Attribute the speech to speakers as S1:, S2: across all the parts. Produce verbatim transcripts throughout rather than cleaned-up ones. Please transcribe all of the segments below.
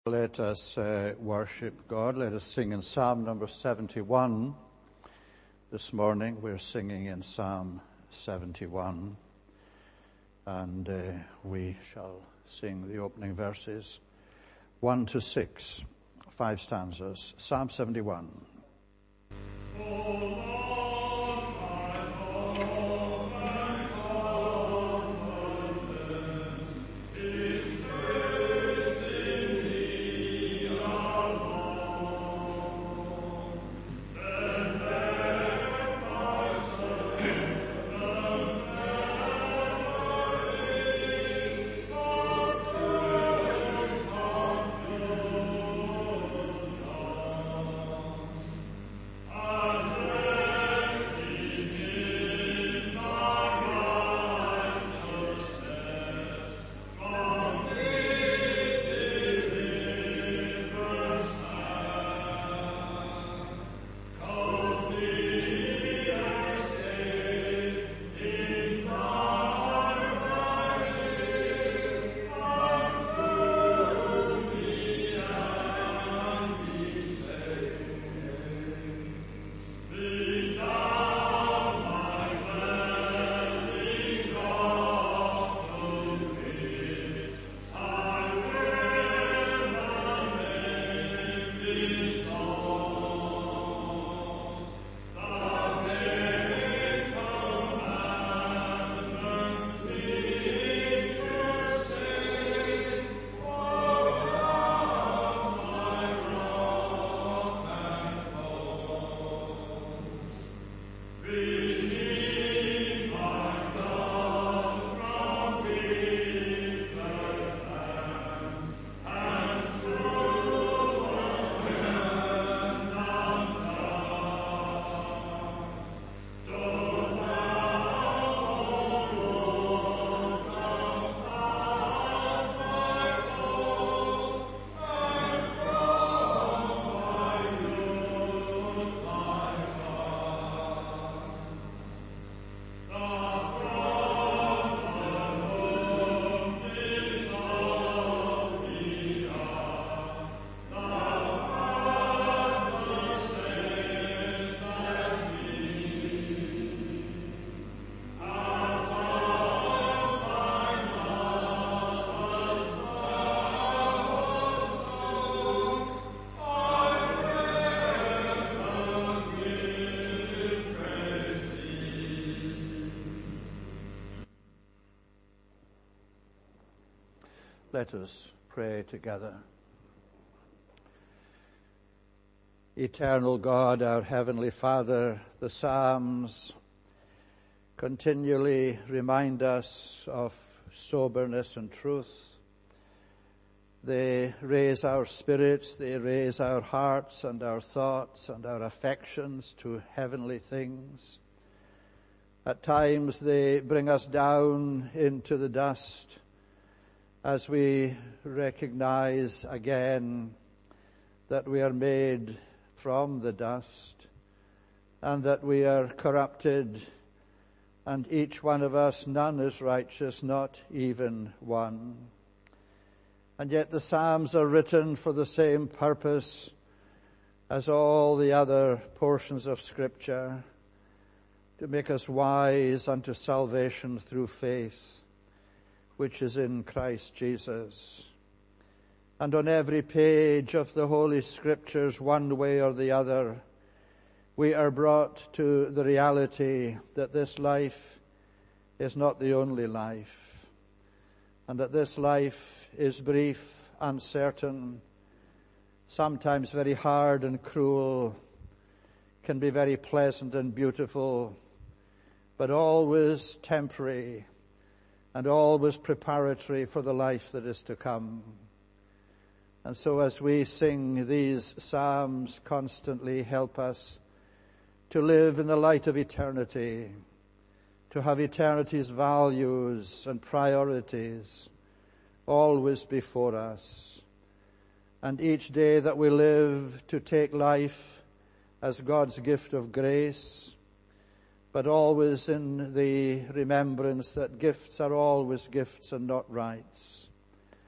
S1: Let us uh, worship God. Let us sing in Psalm number seventy-one. This morning we're singing in Psalm seventy-one. And uh, we shall sing the opening verses one to six, five stanzas. Psalm seventy-one. Oh, let us pray together. Eternal God, our Heavenly Father, the Psalms continually remind us of soberness and truth. They raise our spirits, they raise our hearts and our thoughts and our affections to heavenly things. At times they bring us down into the dust, as we recognize again that we are made from the dust and that we are corrupted, and each one of us, none is righteous, not even one. And yet the Psalms are written for the same purpose as all the other portions of Scripture, to make us wise unto salvation through faith, which is in Christ Jesus. And on every page of the Holy Scriptures, one way or the other, we are brought to the reality that this life is not the only life, and that this life is brief, uncertain, sometimes very hard and cruel, can be very pleasant and beautiful, but always temporary, and always preparatory for the life that is to come. And so as we sing these psalms, constantly help us to live in the light of eternity, to have eternity's values and priorities always before us. And each day that we live, to take life as God's gift of grace, but always in the remembrance that gifts are always gifts and not rights.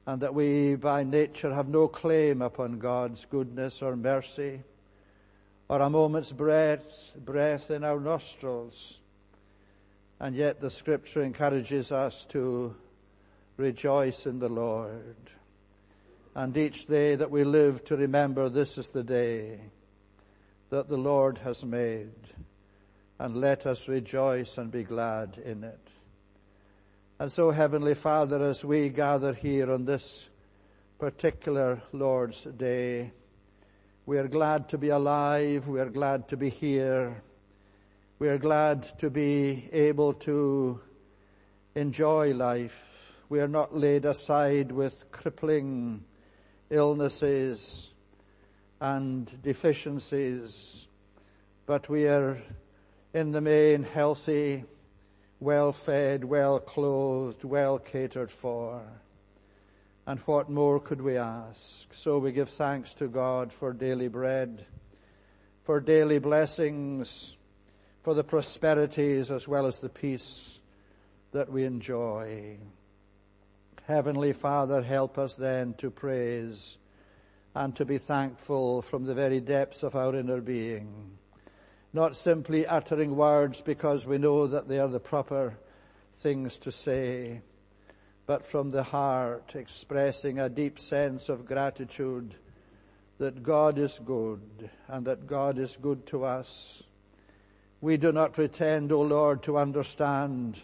S1: and that we by nature have no claim upon God's goodness or mercy, or a moment's breath, breath in our nostrils. And yet the Scripture encourages us to rejoice in the Lord. And each day that we live to remember this is the day that the Lord has made. And let us rejoice and be glad in it. And so, Heavenly Father, as we gather here on this particular Lord's Day, we are glad to be alive. We are glad to be here. We are glad to be able to enjoy life. We are not laid aside with crippling illnesses and deficiencies, but we are in the main healthy, well-fed, well-clothed, well-catered for. And what more could we ask? So we give thanks to God for daily bread, for daily blessings, for the prosperities as well as the peace that we enjoy. Heavenly Father, help us then to praise and to be thankful from the very depths of our inner being. Not simply uttering words because we know that they are the proper things to say, but from the heart expressing a deep sense of gratitude that God is good and that God is good to us. We do not pretend, O Lord, to understand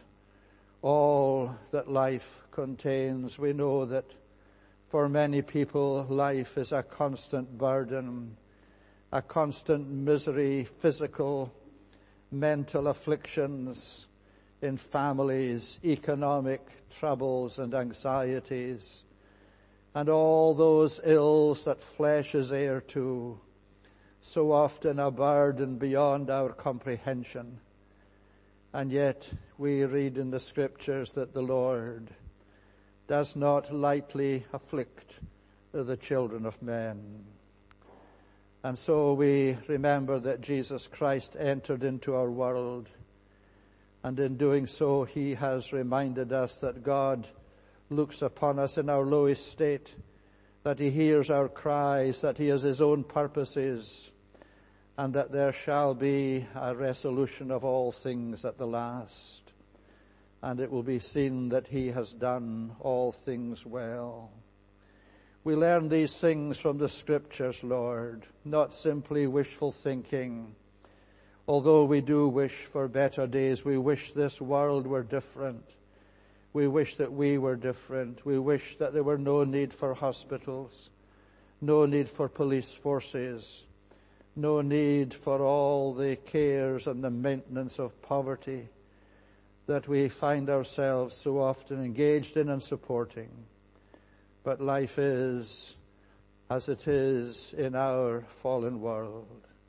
S1: all that life contains. We know that for many people life is a constant burden, a constant misery, physical, mental afflictions in families, economic troubles and anxieties, and all those ills that flesh is heir to, so often a burden beyond our comprehension. And yet we read in the Scriptures that the Lord does not lightly afflict the children of men. And so we remember that Jesus Christ entered into our world, and in doing so he has reminded us that God looks upon us in our lowest state, that he hears our cries, that he has his own purposes, and that there shall be a resolution of all things at the last. And it will be seen that he has done all things well. We learn these things from the Scriptures, Lord, not simply wishful thinking. Although we do wish for better days, we wish this world were different. We wish that we were different. We wish that there were no need for hospitals, no need for police forces, no need for all the cares and the maintenance of poverty that we find ourselves so often engaged in and supporting. But life is as it is in our fallen world.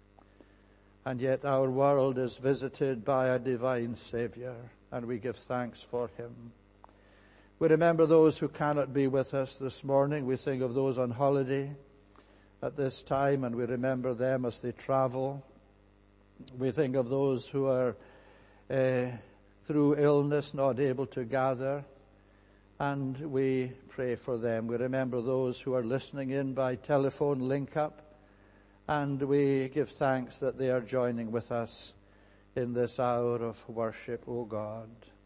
S1: And yet our world is visited by a divine Savior, and we give thanks for him. We remember those who cannot be with us this morning. We think of those on holiday at this time, and we remember them as they travel. We think of those who are uh, through illness not able to gather, and we pray for them. We remember those who are listening in by telephone link-up, and we give thanks that they are joining with us in this hour of worship, O God.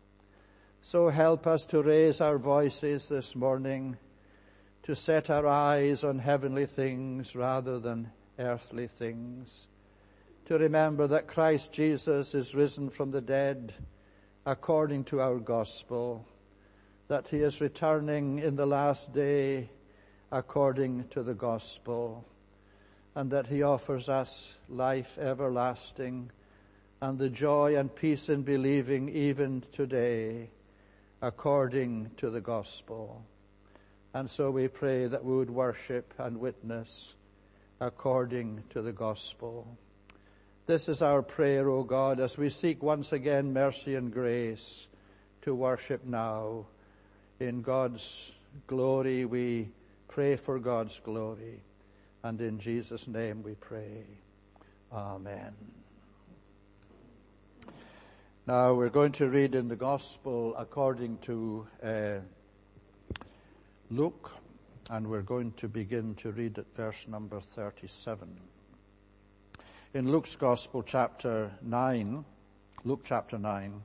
S1: So help us to raise our voices this morning, to set our eyes on heavenly things rather than earthly things, to remember that Christ Jesus is risen from the dead according to our gospel, that he is returning in the last day according to the gospel, and that he offers us life everlasting and the joy and peace in believing even today according to the gospel. And so we pray that we would worship and witness according to the gospel. This is our prayer, O God, as we seek once again mercy and grace to worship now. In God's glory, we pray for God's glory. And in Jesus' name we pray. Amen. Now we're going to read in the Gospel according to uh, Luke, and we're going to begin to read at verse number thirty-seven. In Luke's Gospel, chapter nine, Luke chapter nine,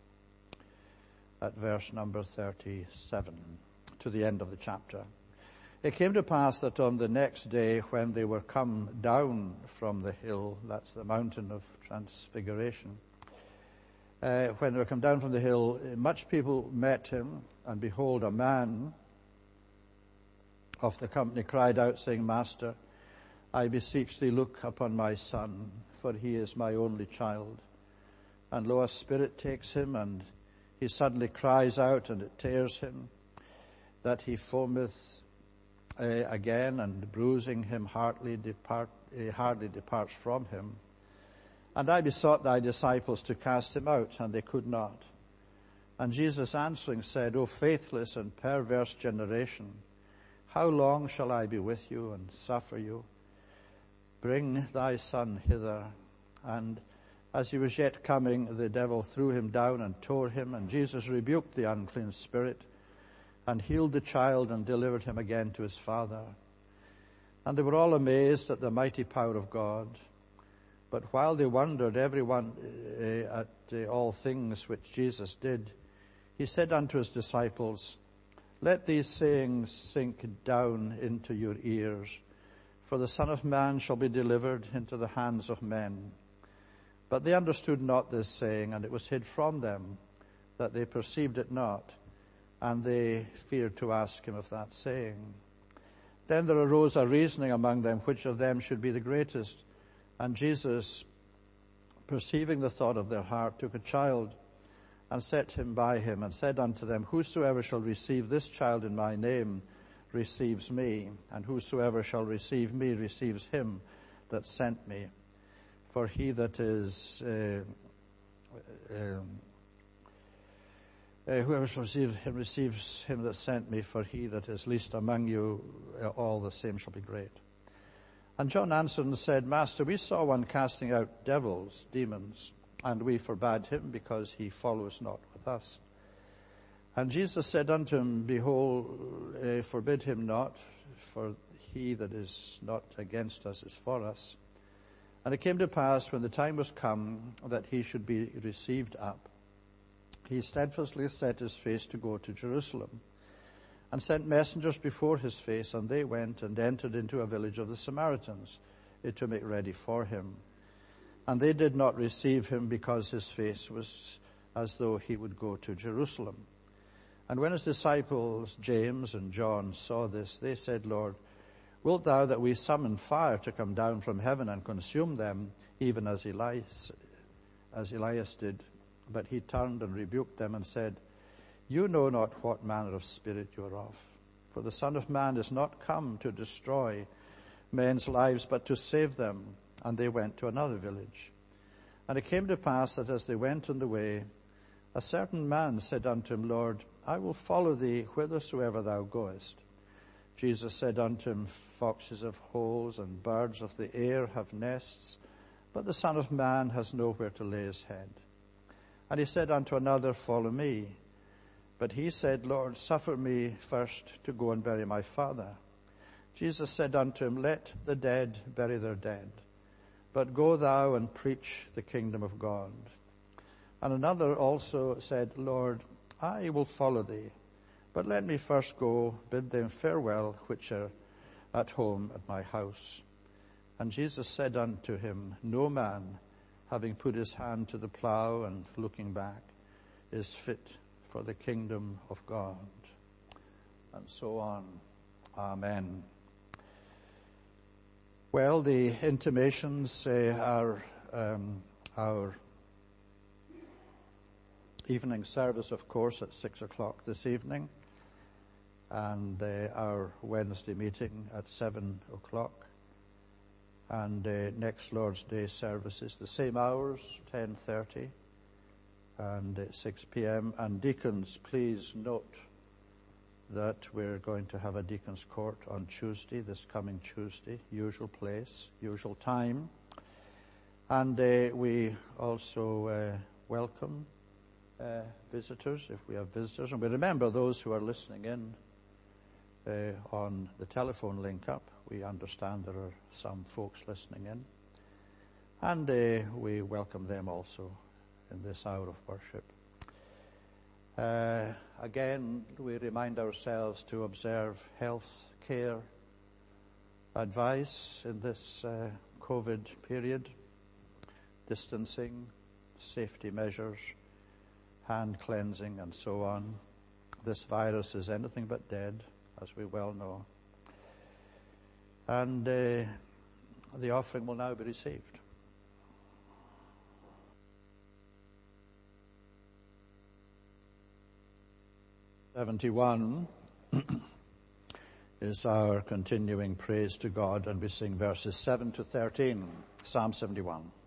S1: at verse number thirty-seven, to the end of the chapter. It came to pass that on the next day, when they were come down from the hill, that's the mountain of transfiguration, uh, when they were come down from the hill, much people met him, and behold, a man of the company cried out, saying, Master, I beseech thee, look upon my son, for he is my only child. And lo, a spirit takes him, and he suddenly cries out, and it tears him, that he foameth uh, again, and bruising him hardly, depart, uh, hardly departs from him. And I besought thy disciples to cast him out, and they could not. And Jesus answering said, O faithless and perverse generation, how long shall I be with you and suffer you? Bring thy son hither. And as he was yet coming, the devil threw him down and tore him, and Jesus rebuked the unclean spirit, and healed the child, and delivered him again to his father. And they were all amazed at the mighty power of God. But while they wondered, every one uh, at uh, all things which Jesus did, he said unto his disciples, Let these sayings sink down into your ears, for the Son of Man shall be delivered into the hands of men. But they understood not this saying, and it was hid from them, that they perceived it not, and they feared to ask him of that saying. Then there arose a reasoning among them, which of them should be the greatest. And Jesus, perceiving the thought of their heart, took a child, and set him by him, and said unto them, Whosoever shall receive this child in my name receives me, and whosoever shall receive me receives him that sent me. For he that is, uh, um, uh, whoever shall receive him receives him that sent me, for he that is least among you, uh, all the same shall be great. And John answered and said, Master, we saw one casting out devils, demons, and we forbade him, because he follows not with us. And Jesus said unto him, Behold, uh, forbid him not, for he that is not against us is for us. And it came to pass, when the time was come that he should be received up, he steadfastly set his face to go to Jerusalem, and sent messengers before his face, and they went and entered into a village of the Samaritans, uh, to make ready for him. And they did not receive him, because his face was as though he would go to Jerusalem. And when his disciples, James and John, saw this, they said, Lord, wilt thou that we summon fire to come down from heaven and consume them, even as Elias, as Elias did? But he turned and rebuked them and said, You know not what manner of spirit you are of. For the Son of Man is not come to destroy men's lives, but to save them. And they went to another village. And it came to pass that as they went on the way, a certain man said unto him, Lord, I will follow thee whithersoever thou goest. Jesus said unto him, Foxes have holes, and birds of the air have nests, but the Son of Man has nowhere to lay his head. And he said unto another, Follow me. But he said, Lord, suffer me first to go and bury my father. Jesus said unto him, Let the dead bury their dead, but go thou and preach the kingdom of God. And another also said, Lord, I will follow thee, but let me first go bid them farewell which are at home at my house. And Jesus said unto him, No man, having put his hand to the plough and looking back, is fit for the kingdom of God. And so on. Amen. Well, the intimations uh, are um, our evening service, of course, at six o'clock this evening, and uh, our Wednesday meeting at seven o'clock. And uh, next Lord's Day service is the same hours, ten thirty and uh, six p.m. And deacons, please note that we're going to have a deacon's court on Tuesday, this coming Tuesday, usual place, usual time. And uh, we also uh, welcome uh, visitors, if we have visitors. And we remember those who are listening in uh, on the telephone link-up. We understand there are some folks listening in. And uh, we welcome them also in this hour of worship. Uh, again, we remind ourselves to observe health care advice in this uh, COVID period, distancing, safety measures, hand cleansing, and so on. This virus is anything but dead, as we well know. And uh, the offering will now be received. seventy-one is our continuing praise to God, and we sing verses seven to thirteen, Psalm seventy-one.